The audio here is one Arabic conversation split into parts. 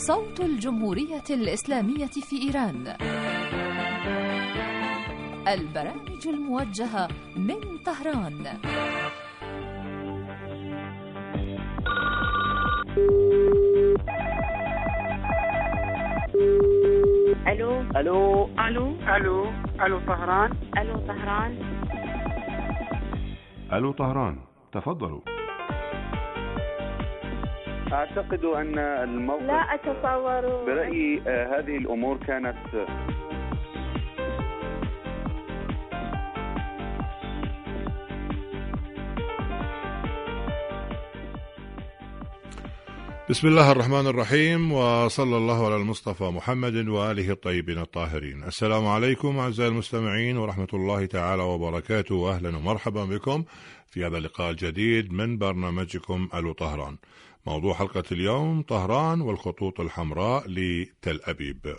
صوت الجمهورية الإسلامية في إيران. البرامج الموجهة من طهران. الو الو الو الو الو طهران. الو طهران. الو طهران، تفضلوا. اعتقد ان الموقف لا اتصور. برأيي هذه الامور كانت بسم الله الرحمن الرحيم، وصلى الله على المصطفى محمد وآله الطيبين الطاهرين. السلام عليكم أعزائي المستمعين ورحمة الله تعالى وبركاته، وأهلا ومرحبا بكم في هذا اللقاء الجديد من برنامجكم ألو طهران. موضوع حلقة اليوم: طهران والخطوط الحمراء لتل أبيب.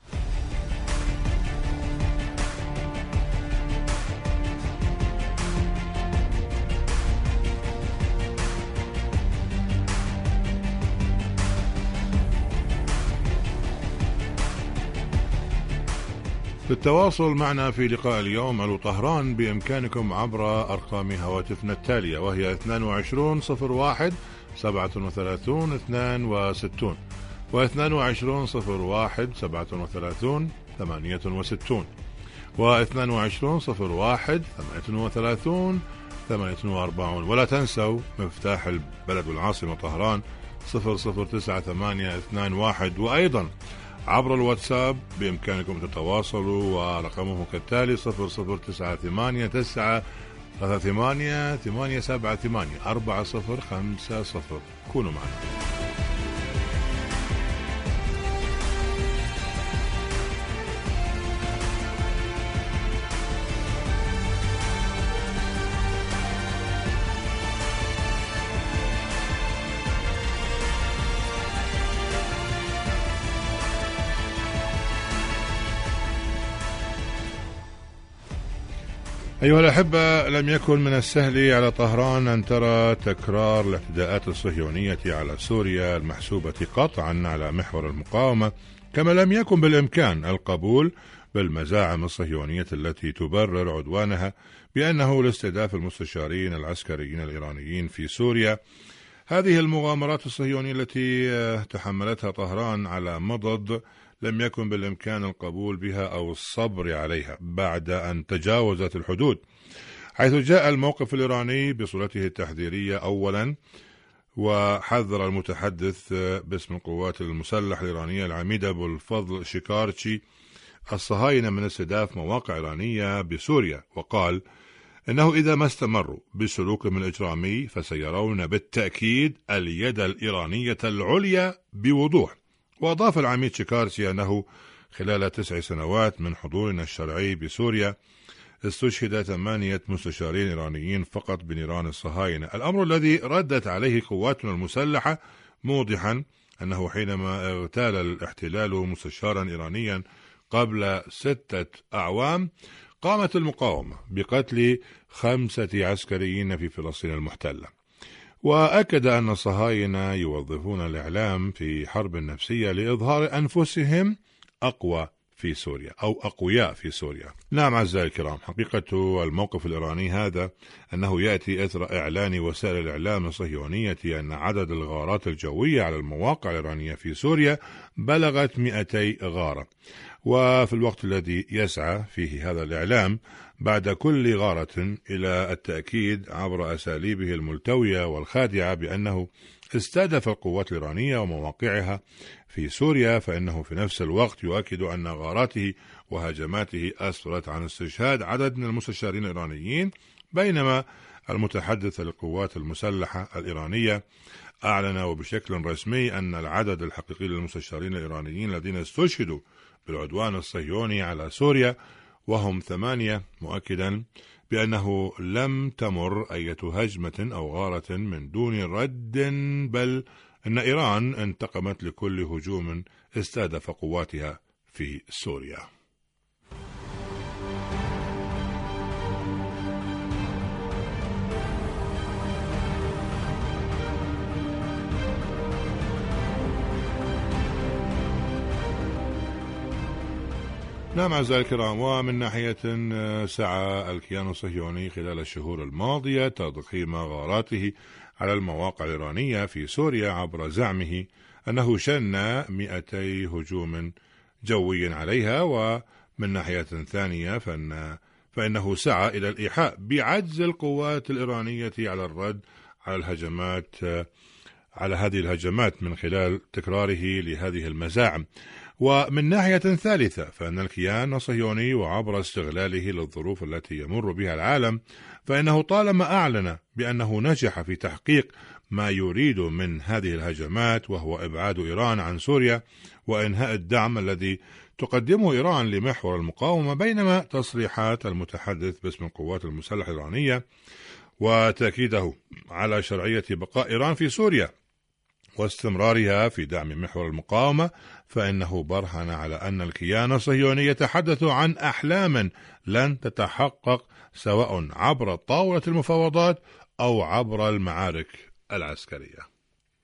للتواصل معنا في لقاء اليوم ألو طهران بإمكانكم عبر أرقام هواتفنا التالية، وهي 22 01 37 62 و22 01 37 68 و22 01 38 48. ولا تنسوا مفتاح البلد والعاصمة طهران 0098221، وأيضا عبر الواتساب بإمكانكم تتواصلوا ورقمه كالتالي 0098988784050. كونوا معنا. أيها الأحبة، لم يكن من السهل على طهران أن ترى تكرار الاعتداءات الصهيونية على سوريا المحسوبة قطعا على محور المقاومة، كما لم يكن بالإمكان القبول بالمزاعم الصهيونية التي تبرر عدوانها بأنه لاستهداف المستشارين العسكريين الإيرانيين في سوريا. هذه المغامرات الصهيونية التي تحملتها طهران على مضض لم يكن بالإمكان القبول بها أو الصبر عليها بعد أن تجاوزت الحدود، حيث جاء الموقف الإيراني بصورته التحذيرية أولا، وحذر المتحدث باسم القوات المسلحة الإيرانية العميد أبو الفضل شيكارتشي الصهاينة من استهداف مواقع إيرانية بسوريا، وقال إنه إذا ما استمروا بسلوكهم الإجرامي فسيرون بالتأكيد اليد الإيرانية العليا بوضوح. وأضاف العميد شيكارتشي أنه خلال 9 سنوات من حضورنا الشرعي بسوريا استشهد 8 مستشارين إيرانيين فقط بنيران الصهاينة، الأمر الذي ردت عليه قواتنا المسلحة، موضحا أنه حينما اغتال الاحتلال مستشارا إيرانيا قبل 6 أعوام قامت المقاومة بقتل 5 عسكريين في فلسطين المحتلة. وأكد أن الصهاينة يوظفون الإعلام في حرب نفسية لإظهار أنفسهم أقوى في سوريا أو أقوياء في سوريا. نعم أعزائي الكرام، حقيقة الموقف الإيراني هذا أنه يأتي إثر إعلان وسائل الإعلام الصهيونية أن عدد الغارات الجوية على المواقع الإيرانية في سوريا بلغت 200 غارة، وفي الوقت الذي يسعى فيه هذا الإعلام بعد كل غارة إلى التأكيد عبر أساليبه الملتوية والخادعة بأنه استهدف القوات الإيرانية ومواقعها في سوريا، فإنه في نفس الوقت يؤكد أن غاراته وهجماته أسفرت عن استشهاد عدد من المستشارين الإيرانيين، بينما المتحدث للقوات المسلحة الإيرانية أعلن وبشكل رسمي أن العدد الحقيقي للمستشارين الإيرانيين الذين استشهدوا بالعدوان الصهيوني على سوريا وهم 8، مؤكدا بأنه لم تمر أي هجمة أو غارة من دون رد، بل أن إيران انتقمت لكل هجوم استهدف قواتها في سوريا. نعم أعزائي الكرام، ومن ناحية سعى الكيان الصهيوني خلال الشهور الماضية تضخيم غاراته على المواقع الإيرانية في سوريا عبر زعمه أنه شن 200 هجوم جوي عليها، ومن ناحية ثانية فإنه سعى إلى الإيحاء بعجز القوات الإيرانية على الرد على هذه الهجمات من خلال تكراره لهذه المزاعم. ومن ناحية ثالثة فإن الكيان الصهيوني وعبر استغلاله للظروف التي يمر بها العالم فإنه طالما أعلن بأنه نجح في تحقيق ما يريد من هذه الهجمات، وهو إبعاد إيران عن سوريا وإنهاء الدعم الذي تقدمه إيران لمحور المقاومة، بينما تصريحات المتحدث باسم القوات المسلحة الإيرانية وتأكيده على شرعية بقاء إيران في سوريا واستمرارها في دعم محور المقاومة، فإنه برهن على أن الكيان الصهيوني يتحدث عن أحلام لن تتحقق سواء عبر طاولة المفاوضات أو عبر المعارك العسكرية.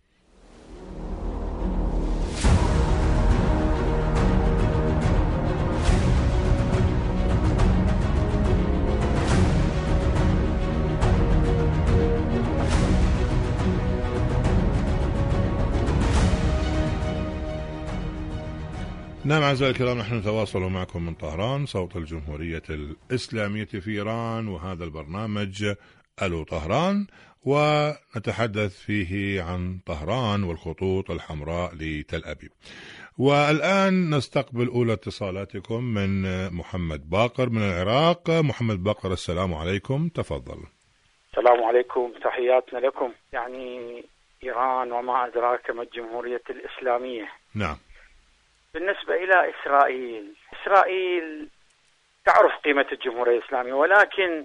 نعم أعزائي الكرام، نحن نتواصل معكم من طهران صوت الجمهورية الإسلامية في إيران، وهذا البرنامج ألو طهران، ونتحدث فيه عن طهران والخطوط الحمراء لتل أبيب. والآن نستقبل أولى اتصالاتكم من محمد باقر من العراق. محمد باقر، السلام عليكم، تفضل. السلام عليكم، تحياتنا لكم. يعني إيران وما أدراك ما الجمهورية الإسلامية. نعم. بالنسبة إلى إسرائيل تعرف قيمة الجمهورية الإسلامية، ولكن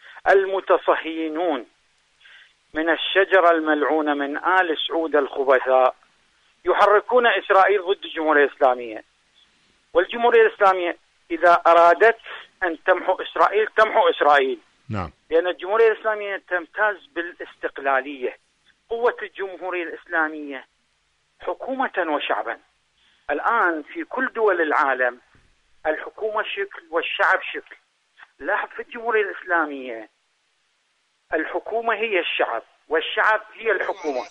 المتصهينون من الشجرة الملعونة من آل سعود الخبثاء يحركون إسرائيل ضد الجمهورية الإسلامية. والجمهورية الإسلامية إذا أرادت أن تمحو إسرائيل تمحو إسرائيل. نعم. لأن الجمهورية الإسلامية تمتاز بالاستقلالية. قوة الجمهورية الإسلامية حكومة وشعبا. الآن في كل دول العالم الحكومة شكل والشعب شكل. لاحظ في الجمهورية الإسلامية الحكومة هي الشعب والشعب هي الحكومة.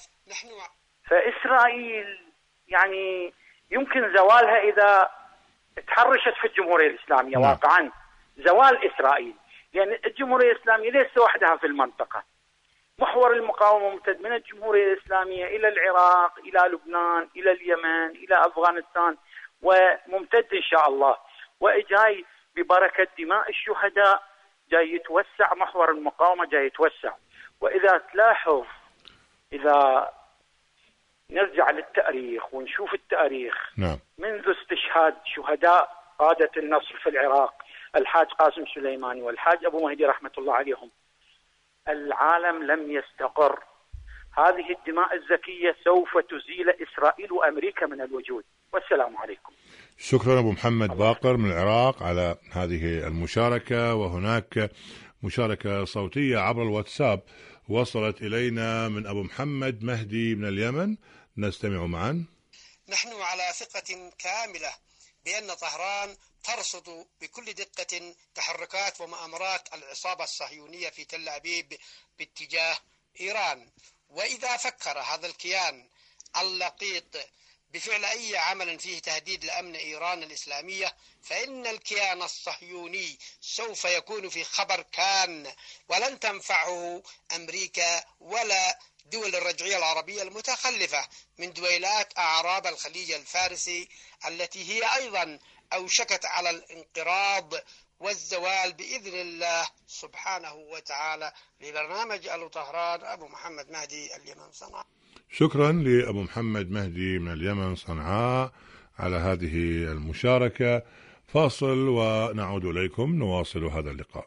فإسرائيل يعني يمكن زوالها إذا تحرشت في الجمهورية الإسلامية. واقعا زوال إسرائيل، لأن الجمهورية الإسلامية ليس وحدها في المنطقة. محور المقاومة ممتد من الجمهورية الإسلامية إلى العراق، إلى لبنان، إلى اليمن، إلى أفغانستان، وممتد إن شاء الله. وإجاي ببركة دماء الشهداء جاي يتوسع محور المقاومة، جاي يتوسع. وإذا تلاحظ، إذا نرجع للتاريخ ونشوف التاريخ، نعم. منذ استشهاد شهداء قادة النصر في العراق الحاج قاسم سليماني والحاج أبو مهدي رحمة الله عليهم، العالم لم يستقر. هذه الدماء الزكية سوف تزيل إسرائيل وأمريكا من الوجود. والسلام عليكم. شكرا أبو محمد باقر من العراق على هذه المشاركة. وهناك مشاركة صوتية عبر الواتساب وصلت إلينا من أبو محمد مهدي من اليمن، نستمع معا. نحن على ثقة كاملة بأن طهران ترصد بكل دقة تحركات ومؤامرات العصابة الصهيونية في تل أبيب باتجاه إيران. وإذا فكر هذا الكيان اللقيط بفعل أي عمل فيه تهديد لأمن إيران الإسلامية، فإن الكيان الصهيوني سوف يكون في خبر كان، ولن تنفعه أمريكا ولا دول الرجعية العربية المتخلفة من دويلات أعراب الخليج الفارسي التي هي أيضا أوشكت على الانقراض والزوال بإذن الله سبحانه وتعالى. لبرنامج ألو طهران، أبو محمد مهدي، اليمن، صنعاء. شكرا لأبو محمد مهدي من اليمن صنعاء على هذه المشاركة. فاصل ونعود إليكم نواصل هذا اللقاء.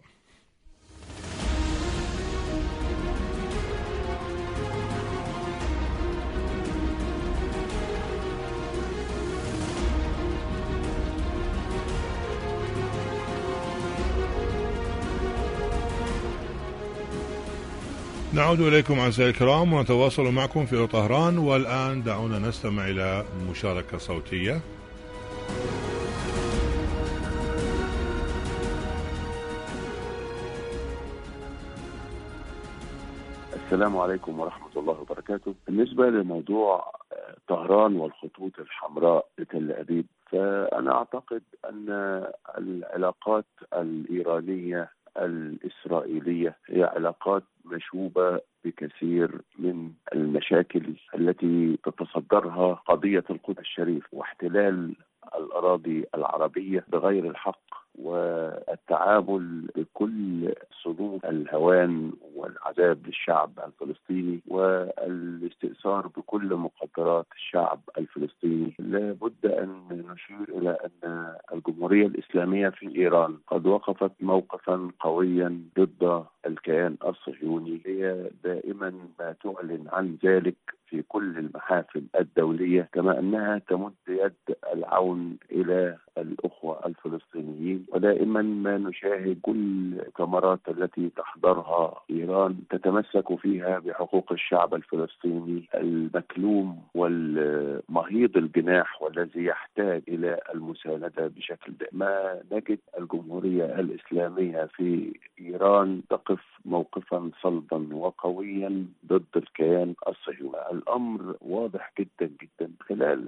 نعود إليكم أعزائي الكرام ونتواصل معكم في طهران. والآن دعونا نستمع إلى مشاركة صوتية. السلام عليكم ورحمة الله وبركاته. بالنسبة لموضوع طهران والخطوط الحمراء لتل أبيب، فأنا أعتقد أن العلاقات الإيرانية الإسرائيلية هي علاقات مشوبة بكثير من المشاكل التي تتصدرها قضية القدس الشريف واحتلال الأراضي العربية بغير الحق، والتعامل بكل صنوف الهوان والعذاب للشعب الفلسطيني والاستئثار بكل مقدرات الشعب الفلسطيني. لابد أن نشير إلى أن الجمهورية الإسلامية في إيران قد وقفت موقفا قويا ضد الكيان الصهيوني. هي دائما ما تعلن عن ذلك في كل المحافل الدولية، كما أنها تمد يد العون إلى الأخوة الفلسطينيين. ودائما ما نشاهد كل الثمرات التي تحضرها إيران تتمسك فيها بحقوق الشعب الفلسطيني المكلوم والمهيض الجناح والذي يحتاج إلى المساندة بشكل دائم. ما نجد الجمهورية الإسلامية في إيران تقف موقفا صلبا وقويا ضد الكيان الصهيوني. الأمر واضح جدا جدا. خلال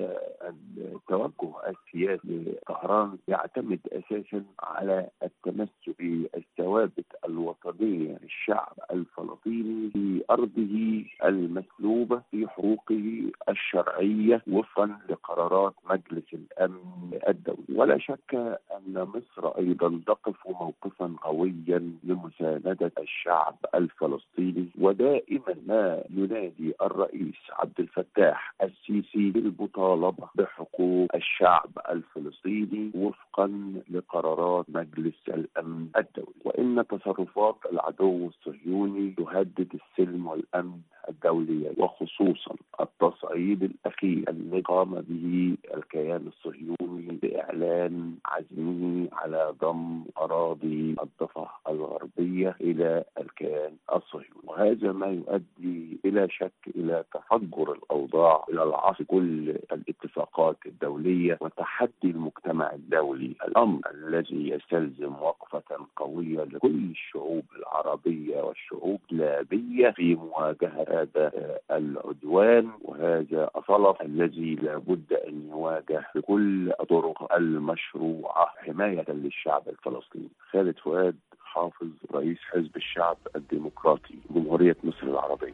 التوجه السياسي لطهران يعتمد أساسا على التمسك بالثوابت الوطنية للشعب الفلسطيني في أرضه المسلوبة في حقوقه الشرعية وفقا لقرارات مجلس الأمن الدولي. ولا شك أن مصر أيضا تقف موقفا قويا لمساندة الشعب الفلسطيني، ودائما ما ينادي الرئيس عبد الفتاح السيسي بالمطالبة بحقوق الشعب الفلسطيني وفقا لقرارات مجلس الأمن الدولي. وإن تصرفات العدو الصهيوني تهدد السلم والأمن الدولي، وخصوصا التصعيد الأخير الذي قام به الكيان الصهيوني بإعلان عزمه على ضم أراضي الضفة الغربية إلى الكيان الصهيوني. وهذا ما يؤدي بلا شك إلى تفجر الأوضاع، إلى العصر كل الاتفاقات الدولية وتحدي المجتمع الدولي، الأمر الذي يستلزم وقفة قوية لكل الشعوب العربية والشعوب الإسلامية في مواجهة هذا العدوان وهذا الصلف الذي لابد أن يواجه بكل الطرق المشروعة حماية للشعب الفلسطيني. خالد فؤاد، حافظ، رئيس حزب الشعب الديمقراطي، جمهورية مصر العربية.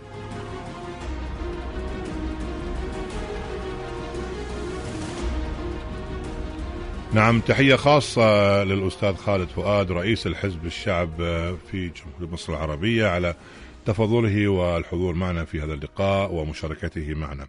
نعم، تحية خاصة للأستاذ خالد فؤاد رئيس الحزب الشعب في جمهورية مصر العربية على تفضله والحضور معنا في هذا اللقاء ومشاركته معنا.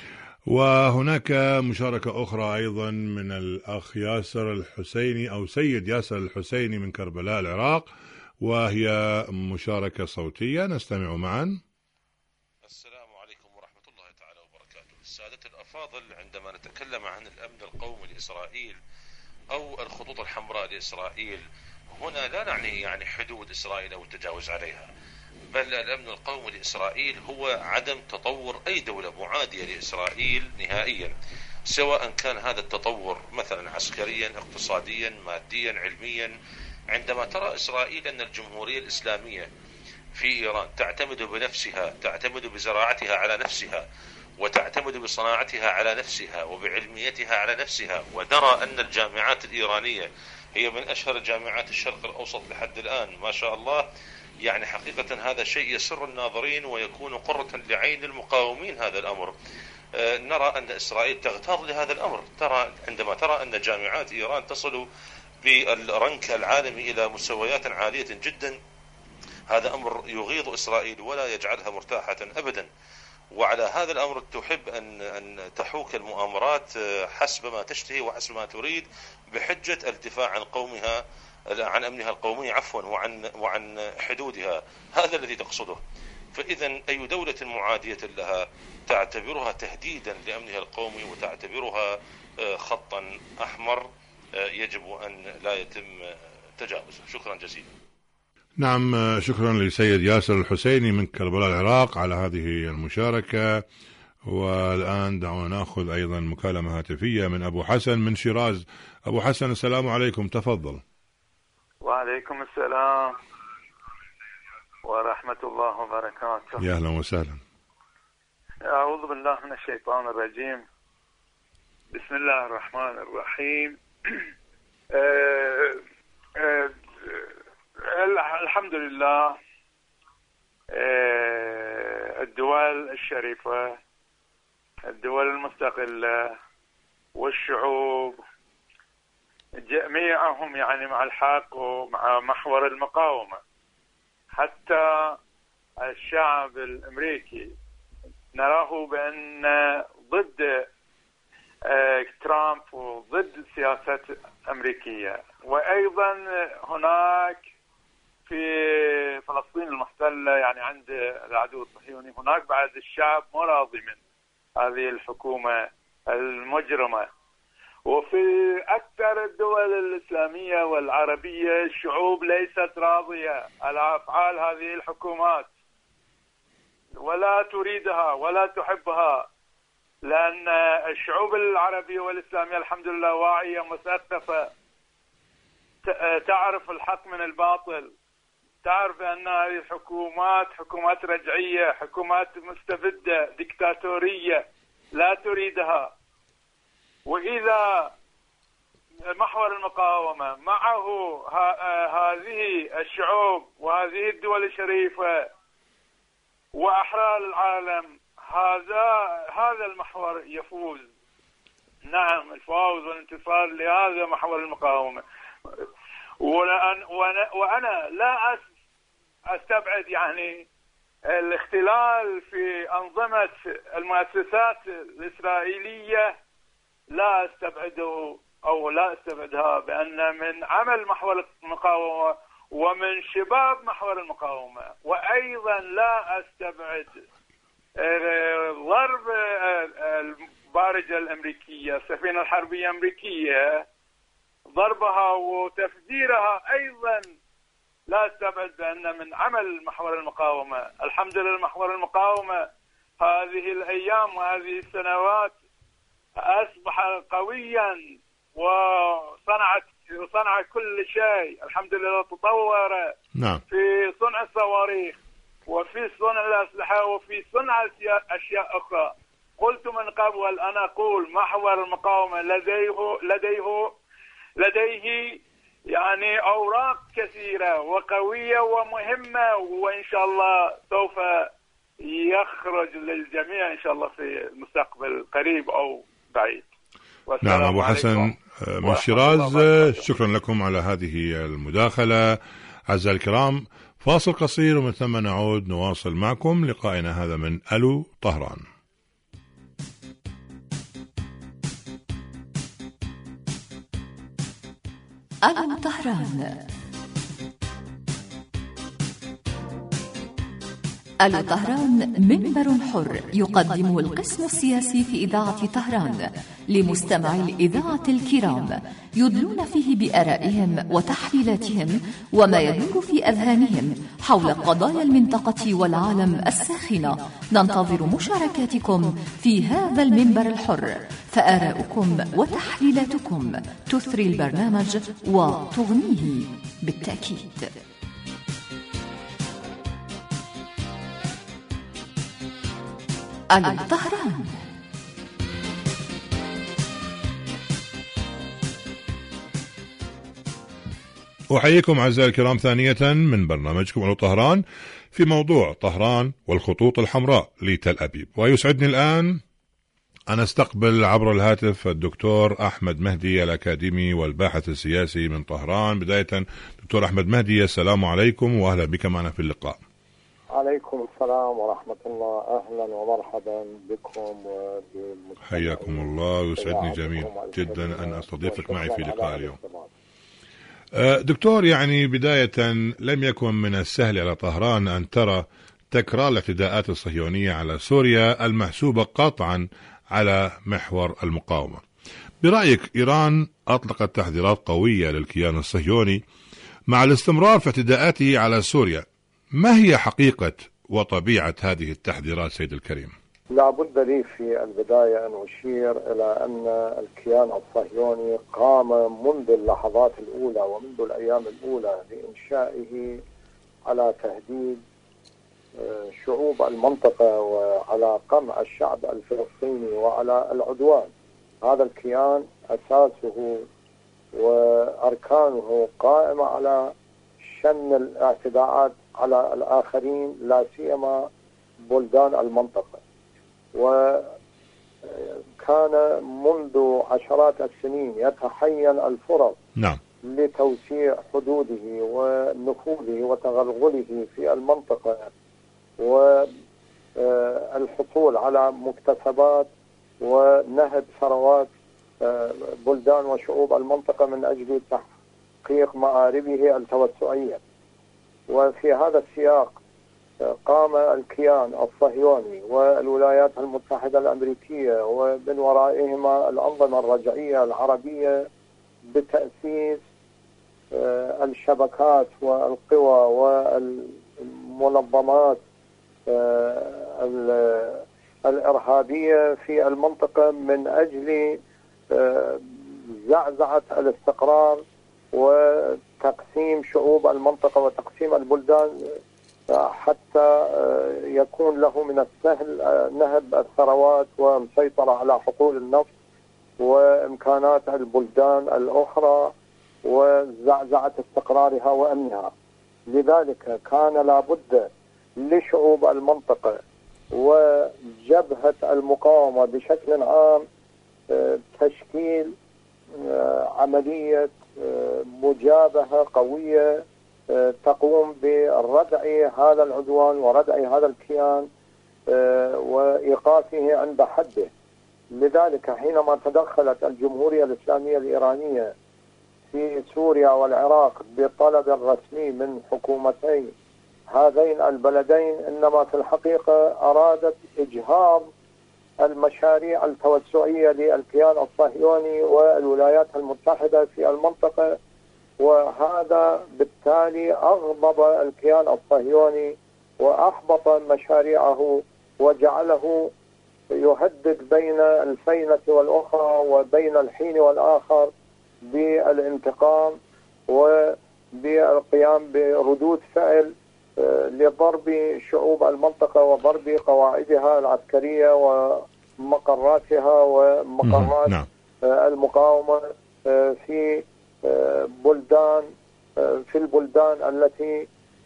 وهناك مشاركة أخرى أيضا من الأخ ياسر الحسيني أو سيد ياسر الحسيني من كربلاء العراق، وهي مشاركة صوتية نستمع معا. السلام عليكم ورحمة الله تعالى وبركاته. السادة الأفاضل، عندما نتكلم عن الأمن القومي لإسرائيل أو الخطوط الحمراء لإسرائيل، هنا لا نعني حدود إسرائيل أو التجاوز عليها، بل الأمن القومي لإسرائيل هو عدم تطور أي دولة معادية لإسرائيل نهائيا، سواء كان هذا التطور مثلا عسكريا، اقتصاديا، ماديا، علميا. عندما ترى إسرائيل أن الجمهورية الإسلامية في إيران تعتمد بنفسها، تعتمد بزراعتها على نفسها، وتعتمد بصناعتها على نفسها وبعلميتها على نفسها، ونرى أن الجامعات الإيرانية هي من أشهر جامعات الشرق الأوسط لحد الآن ما شاء الله، حقيقة هذا شيء يسر الناظرين ويكون قرة لعين المقاومين هذا الأمر. نرى أن إسرائيل تغتاظ لهذا الأمر. عندما ترى أن جامعات إيران تصل بالرنك العالمي إلى مستويات عالية جدا، هذا أمر يغيظ إسرائيل ولا يجعلها مرتاحة أبدا. وعلى هذا الأمر تحب أن تحوك المؤامرات حسب ما تشتهي وحسب ما تريد بحجة الدفاع عن قومها، عن أمنها القومي وعن حدودها. هذا الذي تقصده. فإذا أي دولة معادية لها تعتبرها تهديدا لأمنها القومي وتعتبرها خطا أحمر يجب أن لا يتم تجاوزه. شكرا جزيلا. نعم، شكرا لسيد ياسر الحسيني من كربلاء العراق على هذه المشاركة. والآن دعونا نأخذ أيضا مكالمة هاتفية من أبو حسن من شيراز. أبو حسن، السلام عليكم، تفضل. وعليكم السلام. ورحمة الله وبركاته. يا أهلا وسهلا. أعوذ بالله من الشيطان الرجيم. بسم الله الرحمن الرحيم. الحمد لله. الدول الشريفة، الدول المستقلة والشعوب جميعهم يعني مع الحق ومع محور المقاومة. حتى الشعب الأمريكي نراه بأن ضد ترامب وضد السياسات الأمريكية. وأيضا هناك في فلسطين المحتلة يعني عند العدو الصهيوني هناك بعد الشعب مراضي من هذه الحكومة المجرمة. وفي أكثر الدول الإسلامية والعربية الشعوب ليست راضية على أفعال هذه الحكومات ولا تريدها ولا تحبها، لأن الشعوب العربية والإسلامية الحمد لله واعية مثقفة، تعرف الحق من الباطل، تعرف أن هذه الحكومات حكومات رجعية، حكومات مستبدة ديكتاتورية لا تريدها. وإذا محور المقاومة معه هذه الشعوب وهذه الدول الشريفة وأحرار العالم، هذا المحور يفوز. نعم، الفوز والانتصار لهذا محور المقاومة. وأنا لا أستبعد يعني الاختلال في أنظمة المؤسسات الإسرائيلية، لا أستبعده أو لا أستبعدها، بأن من عمل محور المقاومة ومن شباب محور المقاومة. وأيضا لا أستبعد ضرب البارجة الأمريكية، السفينة الحربية الأمريكية، ضربها وتفجيرها أيضا لا أستبعد بأن من عمل محور المقاومة. الحمد لله محور المقاومة هذه الأيام وهذه السنوات أصبح قويا وصنع كل شيء. الحمد لله تطور في صنع الصواريخ وفي صنع الأسلحة وفي صنع أشياء أخرى. قلت من قبل، أنا أقول محور المقاومة لديه يعني أوراق كثيرة وقوية ومهمة، وإن شاء الله سوف يخرج للجميع إن شاء الله في المستقبل قريب أو بعيد. نعم أبو حسن من شيراز، شكرا لكم على هذه المداخلة. أعزائي الكرام، فاصل قصير ومن ثم نعود نواصل معكم لقائنا هذا من ألو طهران. ألو طهران. ألو طهران منبر حر يقدمه القسم السياسي في إذاعة طهران لمستمعي الإذاعة الكرام، يدلون فيه بآرائهم وتحليلاتهم وما يدور في أذهانهم حول قضايا المنطقة والعالم الساخنة. ننتظر مشاركاتكم في هذا المنبر الحر، فآراؤكم وتحليلاتكم تثري البرنامج وتغنيه بالتأكيد. ألو طهران. أحييكم أعزائي الكرام ثانية من برنامجكم ألو طهران في موضوع طهران والخطوط الحمراء لتل أبيب. ويسعدني الآن أن أستقبل عبر الهاتف الدكتور أحمد مهدي الأكاديمي والباحث السياسي من طهران. بداية دكتور أحمد مهدي، السلام عليكم وأهلا بك معنا في اللقاء. عليكم السلام ورحمة الله، أهلا ومرحبا بكم وبالمستمعين. حياكم الله، ويسعدني جدا أن أستضيفك معي في لقاء اليوم. دكتور، يعني بداية لم يكن من السهل على طهران أن ترى تكرار الاعتداءات الصهيونية على سوريا المحسوبة قطعا على محور المقاومة. برأيك إيران أطلقت تحذيرات قوية للكيان الصهيوني مع الاستمرار في اعتداءاته على سوريا. ما هي حقيقة وطبيعة هذه التحذيرات سيد الكريم؟ لا بد لي في البداية أن أشير إلى أن الكيان الصهيوني قام منذ اللحظات الأولى ومنذ الأيام الأولى لإنشائه على تهديد شعوب المنطقة وعلى قمع الشعب الفلسطيني وعلى العدوان. هذا الكيان أساسه وأركانه قائمة على شن الاعتداءات على الآخرين، لا سيما بلدان المنطقة. وكان منذ عشرات السنين يتحين الفرص لتوسيع حدوده ونفوذه وتغلغله في المنطقة والحصول على مكتسبات ونهب ثروات بلدان وشعوب المنطقة من أجل تحقيق مآربه التوسعية. وفي هذا السياق قام الكيان الصهيوني والولايات المتحدة الأمريكية ومن ورائهما الأنظمة الرجعية العربية بتأسيس الشبكات والقوى والمنظمات الإرهابية في المنطقة من أجل زعزعة الاستقرار وتقسيم شعوب المنطقة وتقسيم البلدان حتى يكون له من السهل نهب الثروات والسيطرة على حقول النفط وإمكانات البلدان الأخرى وزعزعة استقرارها وأمنها. لذلك كان لابد لشعوب المنطقة وجبهة المقاومة بشكل عام تشكيل عملية مجابهة قوية تقوم بردع هذا العدوان وردع هذا الكيان وإيقافه عند حده. لذلك حينما تدخلت الجمهورية الإسلامية الإيرانية في سوريا والعراق بطلب رسمي من حكومتي هذين البلدين، إنما في الحقيقة أرادت إجهاض المشاريع التوسعية للكيان الصهيوني والولايات المتحدة في المنطقة، وهذا بالتالي أغضب الكيان الصهيوني وأحبط مشاريعه وجعله يهدد بين الفينة والأخرى وبين الحين والآخر بالانتقام وبالقيام بردود فعل لضرب شعوب المنطقة وضرب قواعدها العسكرية ومقراتها ومقرات المقاومة في البلدان التي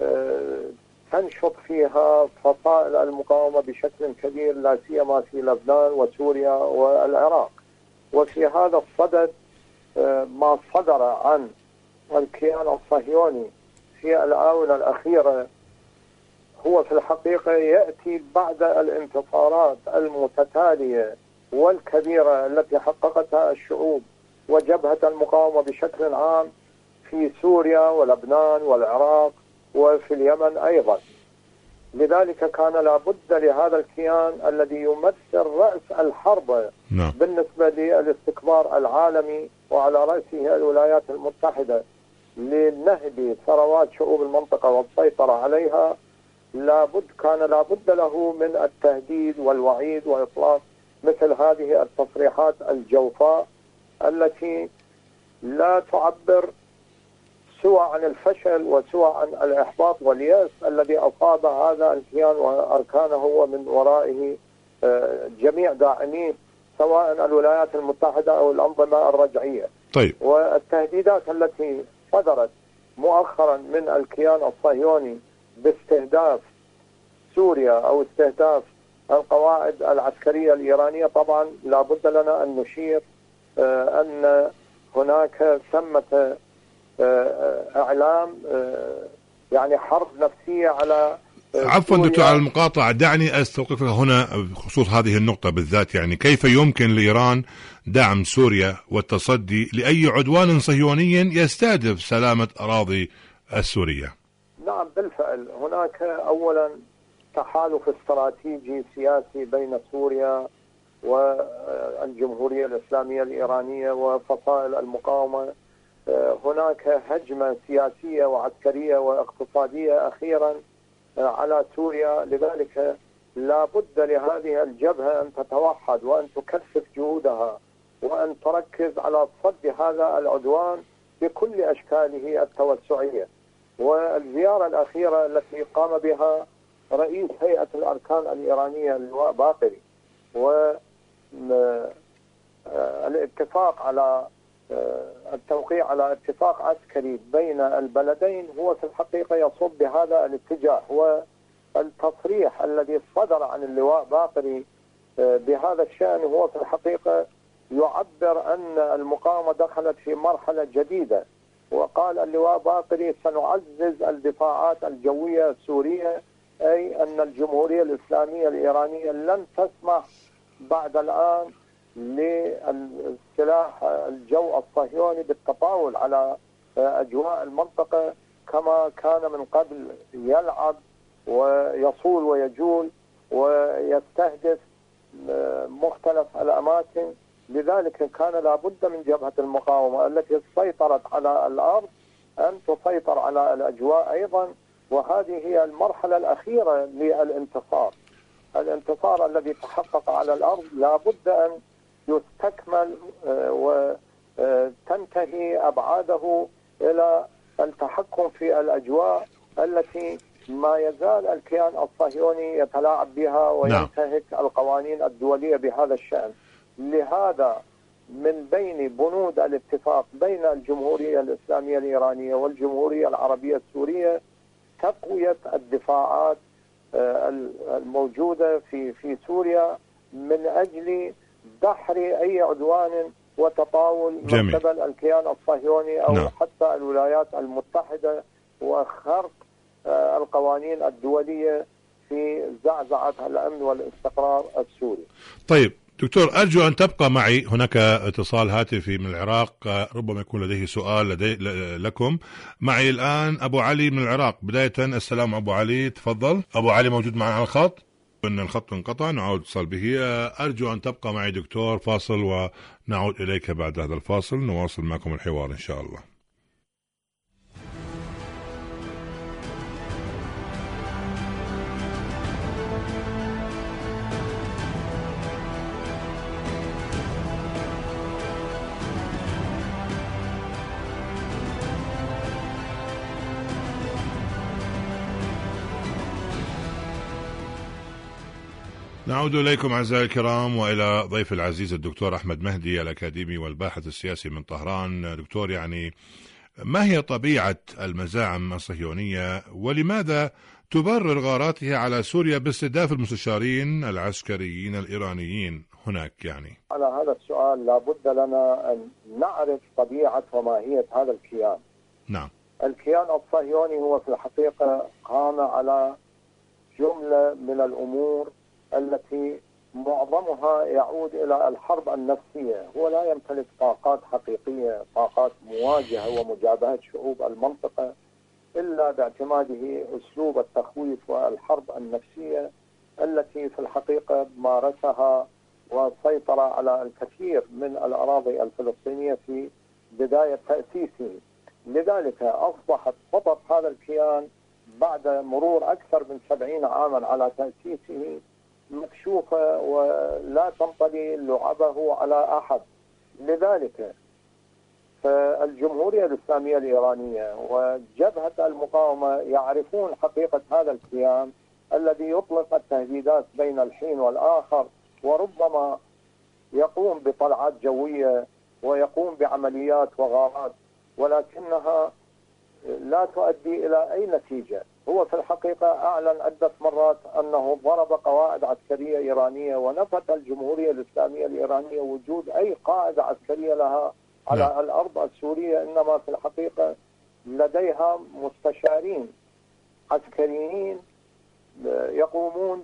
تنشط فيها فصائل المقاومة بشكل كبير، لا سيما في لبنان وسوريا والعراق. وفي هذا الصدد ما صدر عن الكيان الصهيوني في الآونة الأخيرة هو في الحقيقة يأتي بعد الانتصارات المتتالية والكبيرة التي حققتها الشعوب وجبهة المقاومة بشكل عام في سوريا ولبنان والعراق وفي اليمن أيضا. لذلك كان لابد لهذا الكيان الذي يمثل رأس الحرب بالنسبة للاستكبار العالمي وعلى رأسه الولايات المتحدة لنهب ثروات شعوب المنطقة والسيطرة عليها، كان لابد له من التهديد والوعيد وإطلاق مثل هذه التصريحات الجوفاء التي لا تعبر سوى عن الفشل وسوى عن الإحباط واليأس الذي أصاب هذا الكيان وأركانه ومن ورائه جميع داعميه سواء الولايات المتحدة أو الأنظمة الرجعية. طيب. والتهديدات التي صدرت مؤخرا من الكيان الصهيوني باستهداف سوريا أو استهداف القواعد العسكرية الإيرانية، طبعا لا بد لنا أن نشير أن هناك ثمة إعلام يعني حرب نفسية على عفوا دكتور على المقاطعة، دعني أستوقفك هنا بخصوص هذه النقطة بالذات. يعني كيف يمكن لإيران دعم سوريا والتصدي لأي عدوان صهيوني يستهدف سلامة أراضي السورية؟ نعم بالفعل، هناك أولا تحالف استراتيجي سياسي بين سوريا والجمهورية الإسلامية الإيرانية وفصائل المقاومة. هناك هجمة سياسية وعسكرية واقتصادية أخيرا على سوريا. لذلك لا بد لهذه الجبهة أن تتوحد وأن تكثف جهودها وأن تركز على صد هذا العدوان بكل أشكاله التوسعية. والزيارة الأخيرة التي قام بها رئيس هيئة الأركان الإيرانية اللواء باقري والاتفاق على التوقيع على اتفاق عسكري بين البلدين هو في الحقيقة يصب بهذا الاتجاه. والتصريح الذي صدر عن اللواء باقري بهذا الشأن هو في الحقيقة يعبر أن المقاومة دخلت في مرحلة جديدة. وقال اللواء باقري: سنعزز الدفاعات الجوية السورية، أي أن الجمهورية الإسلامية الإيرانية لن تسمح بعد الآن للسلاح الجو الصهيوني بالتطاول على أجواء المنطقة كما كان من قبل، يلعب ويصول ويجول ويستهدف مختلف الأماكن. لذلك كان لابد من جبهة المقاومة التي سيطرت على الأرض أن تسيطر على الأجواء أيضا، وهذه هي المرحلة الأخيرة للانتصار. الانتصار الذي تحقق على الأرض لابد أن يستكمل وتنتهي أبعاده إلى التحكم في الأجواء التي ما يزال الكيان الصهيوني يتلاعب بها وينتهك القوانين الدولية بهذا الشأن. لهذا من بين بنود الاتفاق بين الجمهورية الإسلامية الإيرانية والجمهورية العربية السورية تقوية الدفاعات الموجودة في سوريا من أجل دحر أي عدوان وتطاول من قبل الكيان الصهيوني أو حتى الولايات المتحدة، وخرق القوانين الدولية في زعزعة الأمن والاستقرار السوري. طيب دكتور، أرجو أن تبقى معي، هناك اتصال هاتفي من العراق ربما يكون لديه سؤال لكم. معي الآن أبو علي من العراق. بداية السلام أبو علي، تفضل. أبو علي موجود معنا على الخط؟ إن الخط انقطع، نعود اتصال به. أرجو أن تبقى معي دكتور، فاصل ونعود إليك بعد هذا الفاصل، نواصل معكم الحوار إن شاء الله. نعود إليكم أعزائي الكرام وإلى ضيف العزيز الدكتور أحمد مهدي الأكاديمي والباحث السياسي من طهران. دكتور، يعني ما هي طبيعة المزاعم الصهيونية ولماذا تبرر غاراتها على سوريا باستهداف المستشارين العسكريين الإيرانيين هناك؟ يعني على هذا السؤال لابد لنا أن نعرف طبيعة وماهية هذا الكيان. نعم. الكيان الصهيوني هو في الحقيقة قام على جملة من الأمور التي معظمها يعود إلى الحرب النفسية. هو لا يمتلك طاقات حقيقية، طاقات مواجهة ومجابهة شعوب المنطقة، إلا باعتماده أسلوب التخويف والحرب النفسية التي في الحقيقة مارسها وسيطر على الكثير من الأراضي الفلسطينية في بداية تأسيسه. لذلك أصبحت خطط هذا الكيان بعد مرور أكثر من 70 عاما على تأسيسه مكشوفة ولا تنطلي لعبه على أحد. لذلك فالجمهورية الإسلامية الإيرانية وجبهة المقاومة يعرفون حقيقة هذا الكيان الذي يطلق التهديدات بين الحين والآخر، وربما يقوم بطلعات جوية ويقوم بعمليات وغارات، ولكنها لا تؤدي إلى أي نتيجة. هو في الحقيقة أعلن عدة مرات أنه ضرب قواعد عسكرية إيرانية، ونفت الجمهورية الإسلامية الإيرانية وجود أي قاعدة عسكرية لها على الأرض السورية، إنما في الحقيقة لديها مستشارين عسكريين يقومون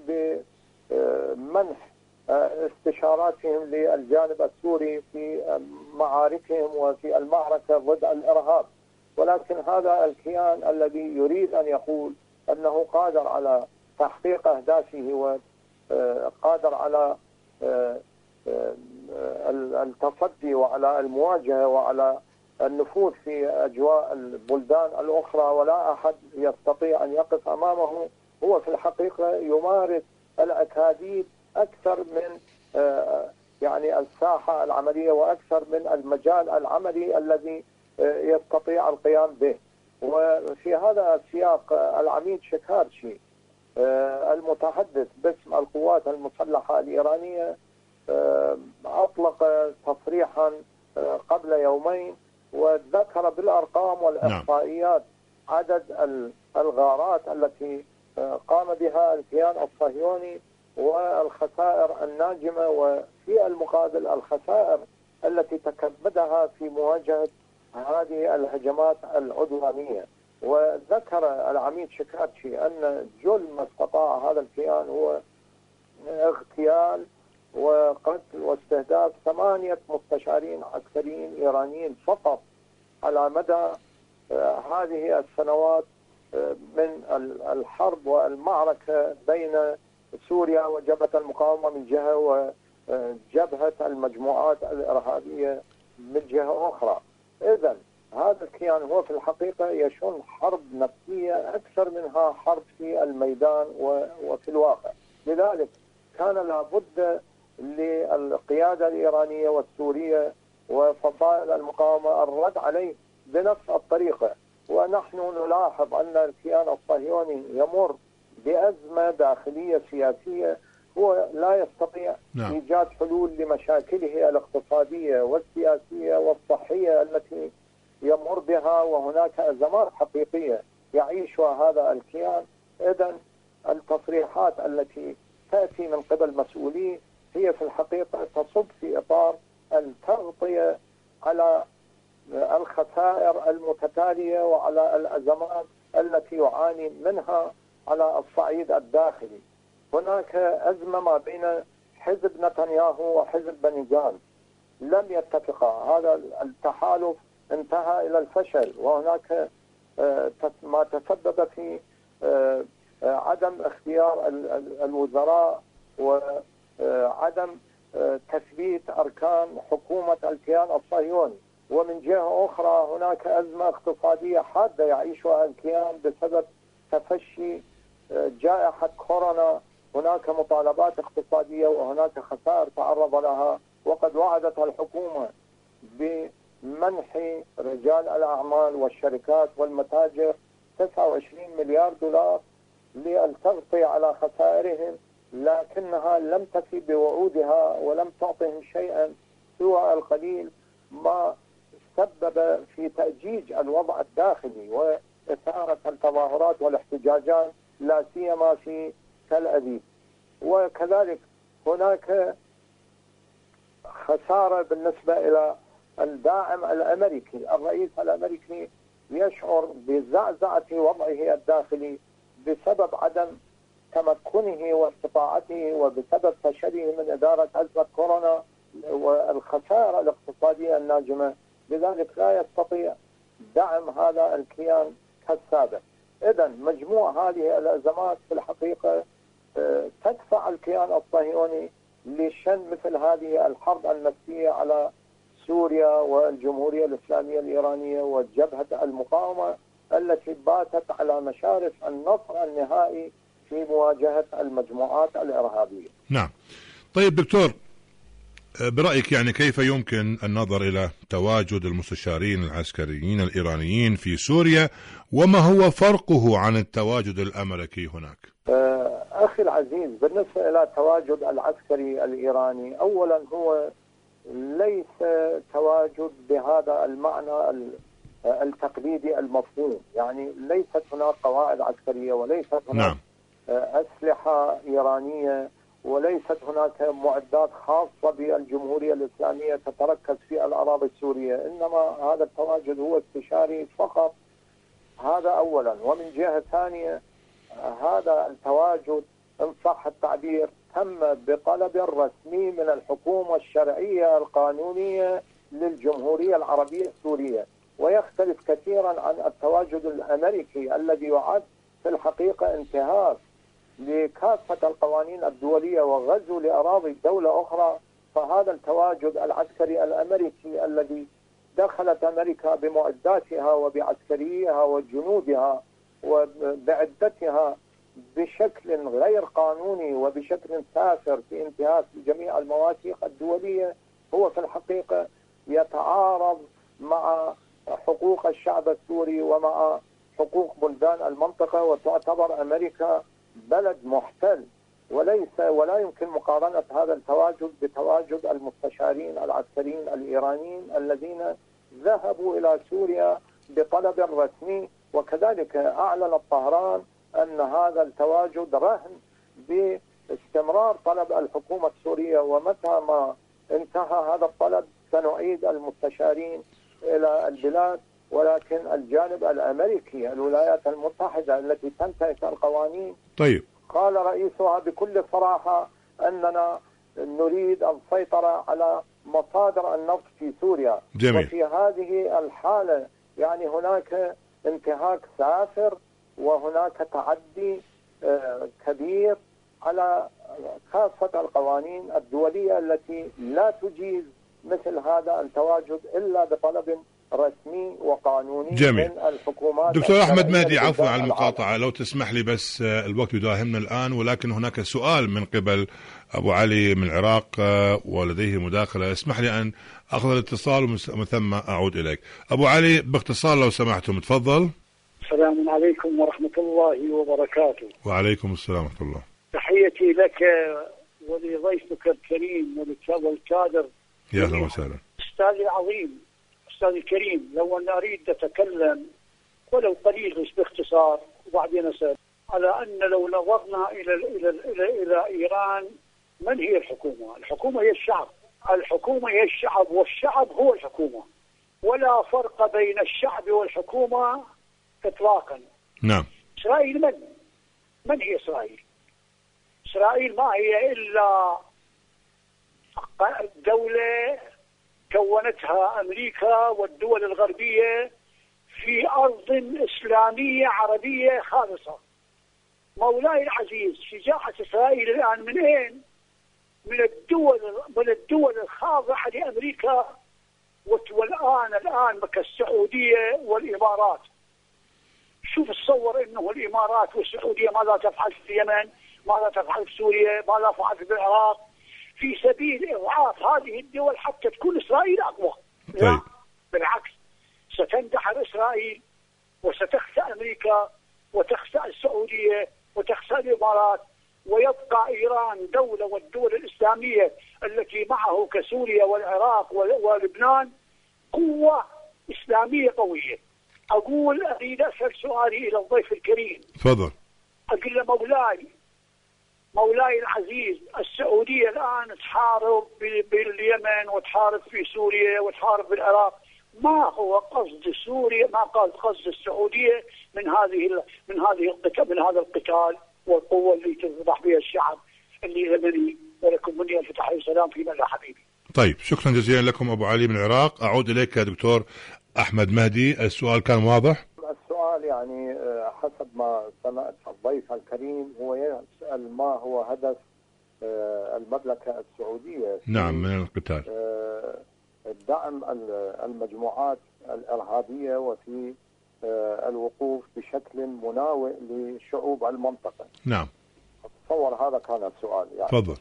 بمنح استشاراتهم للجانب السوري في معاركهم وفي المعركة ضد الإرهاب. ولكن هذا الكيان الذي يريد أن يقول أنه قادر على تحقيق أهدافه وقادر على التصدي وعلى المواجهة وعلى النفوذ في أجواء البلدان الأخرى ولا أحد يستطيع أن يقف أمامه، هو في الحقيقة يمارس الأكاذيب أكثر من يعني الساحة العملية وأكثر من المجال العملي الذي يستطيع القيام به. وفي هذا السياق العميد شكارشي المتحدث باسم القوات المسلحة الإيرانية أطلق تصريحا قبل يومين وذكر بالأرقام والإحصائيات عدد الغارات التي قام بها الكيان الصهيوني والخسائر الناجمة، وفي المقابل الخسائر التي تكبدها في مواجهة هذه الهجمات العدوانية. وذكر العميد شكاتشي أن جل ما استطاع هذا الكيان هو اغتيال وقتل واستهداف 8 مستشارين عسكريين إيرانيين فقط على مدى هذه السنوات من الحرب والمعركة بين سوريا وجبهة المقاومة من جهة وجبهة المجموعات الإرهابية من جهة أخرى. إذن هذا الكيان هو في الحقيقة يشن حرب نفسية أكثر منها حرب في الميدان وفي الواقع. لذلك كان لابد للقيادة الإيرانية والسورية وفصائل المقاومة الرد عليه بنفس الطريقة. ونحن نلاحظ أن الكيان الصهيوني يمر بأزمة داخلية سياسية، هو لا يستطيع إيجاد حلول لمشاكله الاقتصادية والسياسية والصحية التي يمر بها، وهناك أزمات حقيقية يعيشها هذا الكيان. إذن التصريحات التي تأتي من قبل مسؤوليه هي في الحقيقة تصب في إطار التغطية على الخسائر المتتالية وعلى الأزمات التي يعاني منها على الصعيد الداخلي. هناك أزمة ما بين حزب نتنياهو وحزب بني غانز لم يتفقا، هذا التحالف انتهى إلى الفشل، وهناك ما تسبب في عدم اختيار الوزراء وعدم تثبيت أركان حكومة الكيان الصهيوني. ومن جهة أخرى هناك أزمة اقتصادية حادة يعيشها الكيان بسبب تفشي جائحة كورونا. هناك مطالبات اقتصادية وهناك خسائر تعرض لها، وقد وعدت الحكومة بمنح رجال الأعمال والشركات والمتاجر 29 مليار دولار للتغطية على خسائرهم، لكنها لم تفي بوعودها ولم تعطهم شيئا سوى القليل، ما سبب في تأجيج الوضع الداخلي وإثارة التظاهرات والاحتجاجات لا سيما في تل أبيب. وكذلك هناك خسارة بالنسبة إلى الداعم الأمريكي. الرئيس الأمريكي يشعر بزعزعة وضعه الداخلي بسبب عدم تمكنه واستطاعته وبسبب فشله من إدارة أزمة كورونا والخسائر الاقتصادية الناجمة، لذلك لا يستطيع دعم هذا الكيان كالسابق. إذن مجموع هذه الأزمات في الحقيقة تدفع الكيان الصهيوني لشن مثل هذه الحرب النفسية على سوريا والجمهورية الإسلامية الإيرانية وجبهة المقاومة التي باتت على مشارف النصر النهائي في مواجهة المجموعات الإرهابية. نعم. طيب دكتور، برأيك يعني كيف يمكن النظر إلى تواجد المستشارين العسكريين الإيرانيين في سوريا، وما هو فرقه عن التواجد الأمريكي هناك؟ أخي العزيز، بالنسبة إلى التواجد العسكري الإيراني، أولا هو ليس تواجد بهذا المعنى التقليدي المفهوم، يعني ليست هناك قواعد عسكرية وليست هناك أسلحة إيرانية وليست هناك معدات خاصة بالجمهورية الإسلامية تتركز في الأراضي السورية، إنما هذا التواجد هو استشاري فقط. هذا أولا. ومن جهة ثانية هذا التواجد إن صح التعبير تم بطلب رسمي من الحكومة الشرعية القانونية للجمهورية العربية السورية، ويختلف كثيرا عن التواجد الأمريكي الذي يعد في الحقيقة انتهاك لكافة القوانين الدولية وغزو لأراضي دولة أخرى. فهذا التواجد العسكري الأمريكي الذي دخلت أمريكا بمعداتها وبعسكريها وجنودها وبعدتها بشكل غير قانوني وبشكل سافر في انتهاك جميع المواثيق الدولية، هو في الحقيقة يتعارض مع حقوق الشعب السوري ومع حقوق بلدان المنطقة. وتعتبر أمريكا بل بلد محتل، ولا يمكن مقارنة هذا التواجد بتواجد المستشارين العسكريين الإيرانيين الذين ذهبوا إلى سوريا بطلب رسمي، وكذلك أعلنت طهران أن هذا التواجد رهن باستمرار طلب الحكومة السورية، ومتى ما انتهى هذا الطلب سنعيد المستشارين إلى البلاد. ولكن الجانب الأمريكي الولايات المتحدة التي تنتهك القوانين، طيب، قال رئيسها بكل صراحة أننا نريد السيطرة على مصادر النفط في سوريا. جميل. وفي هذه الحالة يعني هناك انتهاك سافر وهناك تعدي كبير على كافة القوانين الدولية التي لا تجيز مثل هذا التواجد إلا بطلب رسمي وقانوني. جميل. من الحكومات. دكتور أحمد مهدي، عفوا عن المقاطعة، لو تسمح لي بس الوقت يداهمنا الآن، ولكن هناك سؤال من قبل أبو علي من العراق ولديه مداخلة. اسمح لي أن أخذ الاتصال ومن ثم أعود إليك. أبو علي باختصار لو سمحتم، تفضل. السلام عليكم ورحمة الله وبركاته. وعليكم السلام ورحمة الله. تحيتي لك ولضيفك الكريم والكادر. يا أهلا وسهلا. أستاذي العظيم، أستاذي الكريم، لو أن أريد أتكلم ولو قليل باختصار وبعدين أسأل على أن لو نظرنا إلى إيران، من هي الحكومة؟ الحكومة هي الشعب، الحكومة هي الشعب، والشعب هو الحكومة، ولا فرق بين الشعب والحكومة إطلاقا. نعم. إسرائيل من هي إسرائيل؟ إسرائيل ما هي إلا دولة كونتها أمريكا والدول الغربية في أرض إسلامية عربية خالصة. مولاي العزيز، شجاعة إسرائيل الآن من أين؟ من الدول الخاضعة لأمريكا، والآن كالسعودية والإمارات. شوف تصور أنه الإمارات والسعودية ماذا تفعل في اليمن، ماذا تفعل في سوريا، ماذا تفعل في العراق، في سبيل إضعاف هذه الدول حتى تكون إسرائيل أقوى. لا، بالعكس، ستندحر إسرائيل وستخسى أمريكا وتخسى السعودية وتخسى الإمارات، ويبقى إيران دولة، والدول الإسلامية التي معه كسوريا والعراق ولبنان قوة إسلامية قوية. أريد أسأل سؤالي إلى الضيف الكريم. تفضل. أقول له مولاي العزيز، السعودية الآن تحارب باليمن وتحارب في سوريا وتحارب بالعراق، ما هو قصد سوريا، ما قصد السعودية من هذا القتال والقوة اللي تذبح بها الشعب اللي يمني؟ ولكم مني الف تحية وسلام في من لا حبيبي. طيب، شكرا جزيلا لكم أبو علي من العراق. أعود إليك يا دكتور أحمد مهدي، السؤال كان واضح؟ السؤال يعني حسب ما سمعت الضيف الكريم هو يسأل ما هو هدف المملكة السعودية. نعم، من القتال. دعم المجموعات الإرهابية وفي الوقوف بشكل مناوئ لشعوب المنطقة. نعم. أتصور هذا كان السؤال يعني. تفضل.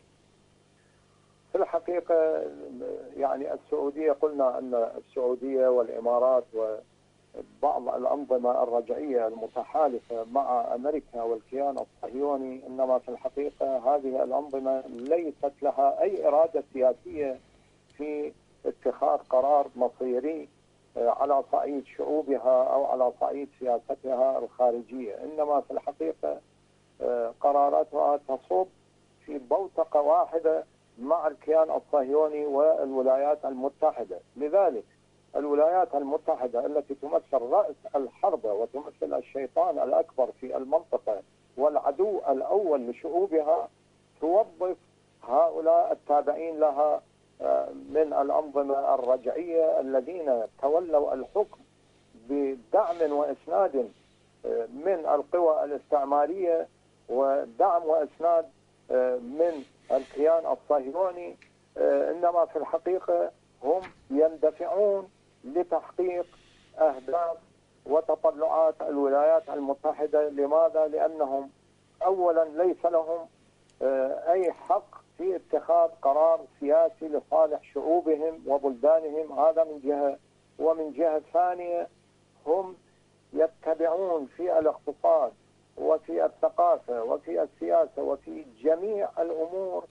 في الحقيقة يعني السعودية، قلنا أن السعودية والإمارات وبعض الأنظمة الرجعية المتحالفة مع أمريكا والكيان الصهيوني، إنما في الحقيقة هذه الأنظمة ليست لها أي إرادة سياسية في اتخاذ قرار مصيري على صعيد شعوبها أو على صعيد سياستها الخارجية، إنما في الحقيقة قراراتها تصب في بوتقة واحدة مع الكيان الصهيوني والولايات المتحدة. لذلك الولايات المتحدة التي تمثل رأس الحربة وتمثل الشيطان الأكبر في المنطقة والعدو الأول لشعوبها، توظف هؤلاء التابعين لها من الأنظمة الرجعية الذين تولوا الحكم بدعم وإسناد من القوى الاستعمارية ودعم وإسناد من الكيان الصهيوني، إنما في الحقيقة هم يندفعون لتحقيق أهداف وتطلعات الولايات المتحدة. لماذا؟ لأنهم أولا ليس لهم أي حق في اتخاذ قرار سياسي لصالح شعوبهم وبلدانهم، هذا من جهة، ومن جهة ثانية هم يتبعون في الاقتصاد وفي الثقافة وفي السياسة وفي جميع الأمور،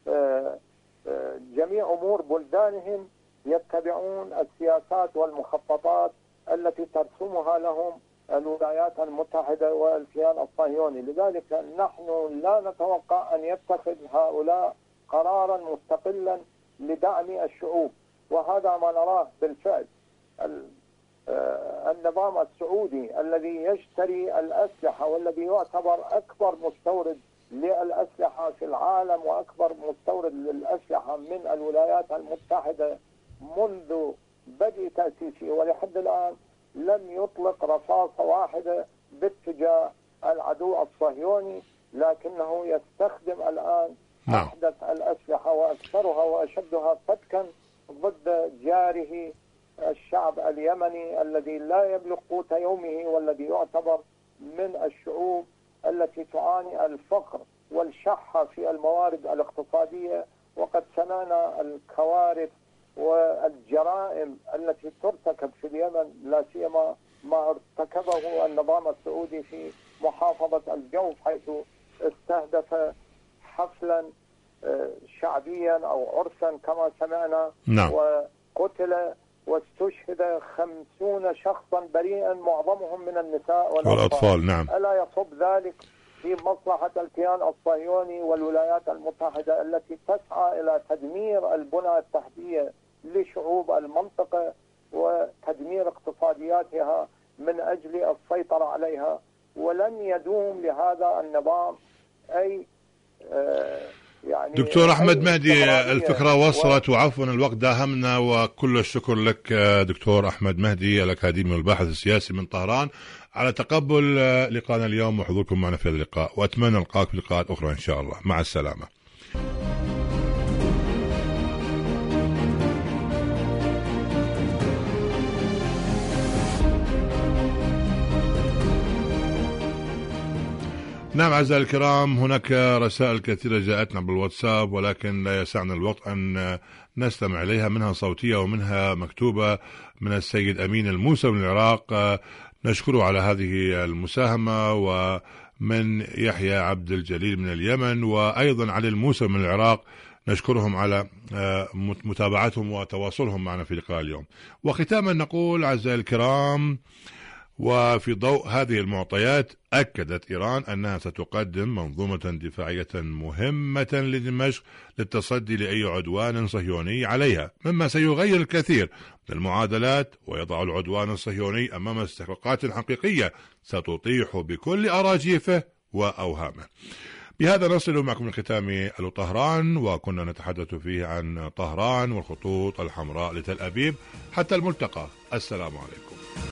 جميع أمور بلدانهم يتبعون السياسات والمخططات التي ترسمها لهم الولايات المتحدة والكيان الصهيوني. لذلك نحن لا نتوقع أن يتخذ هؤلاء قرارا مستقلا لدعم الشعوب، وهذا ما نراه بالفعل. النظام السعودي الذي يشتري الأسلحة والذي يعتبر أكبر مستورد للأسلحة في العالم وأكبر مستورد للأسلحة من الولايات المتحدة منذ بدء تأسيسه، ولحد الآن لم يطلق رصاصة واحدة باتجاه العدو الصهيوني، لكنه يستخدم الآن أحدث الأسلحة وأكثرها وأشدها فتكا ضد جاره الشعب اليمني الذي لا يبلغ قوت يومه، والذي يعتبر من الشعوب التي تعاني الفقر والشحة في الموارد الاقتصادية. وقد سمعنا الكوارث والجرائم التي ترتكب في اليمن، لا سيما ما ارتكبه النظام السعودي في محافظة الجوف، حيث استهدف حفلا شعبيا أو عرسا كما سمعنا. نعم. وقتل واستشهد 50 شخصا بريئا، معظمهم من النساء والأطفال. نعم. ألا يصب ذلك في مصلحة الكيان الصهيوني والولايات المتحدة التي تسعى إلى تدمير البنى التحتية لشعوب المنطقة وتدمير اقتصادياتها من أجل السيطرة عليها؟ ولن يدوم لهذا النظام أي يعني. دكتور أحمد مهدي، الفكرة وصلت وعفوا الوقت داهمنا، وكل الشكر لك دكتور أحمد مهدي الأكاديمي والباحث السياسي من طهران على تقبل لقاءنا اليوم وحضوركم معنا في هذا اللقاء، وأتمنى نلقاك في لقاءات أخرى إن شاء الله. مع السلامة. نعم أعزائي الكرام، هناك رسائل كثيرة جاءتنا بالواتساب، ولكن لا يسعنا الوقت أن نستمع إليها، منها صوتية ومنها مكتوبة من السيد أمين الموسى من العراق، نشكره على هذه المساهمة، ومن يحيى عبد الجليل من اليمن، وأيضا علي الموسى من العراق، نشكرهم على متابعتهم وتواصلهم معنا في لقاء اليوم. وختاما نقول أعزائي الكرام، وفي ضوء هذه المعطيات أكدت إيران أنها ستقدم منظومة دفاعية مهمة لدمشق للتصدي لأي عدوان صهيوني عليها، مما سيغير الكثير من المعادلات ويضع العدوان الصهيوني أمام استحقاقات حقيقية ستطيح بكل أراجيفه وأوهامه. بهذا نصل معكم الختام ألو طهران، وكنا نتحدث فيه عن طهران والخطوط الحمراء لتل أبيب. حتى الملتقى، السلام عليكم.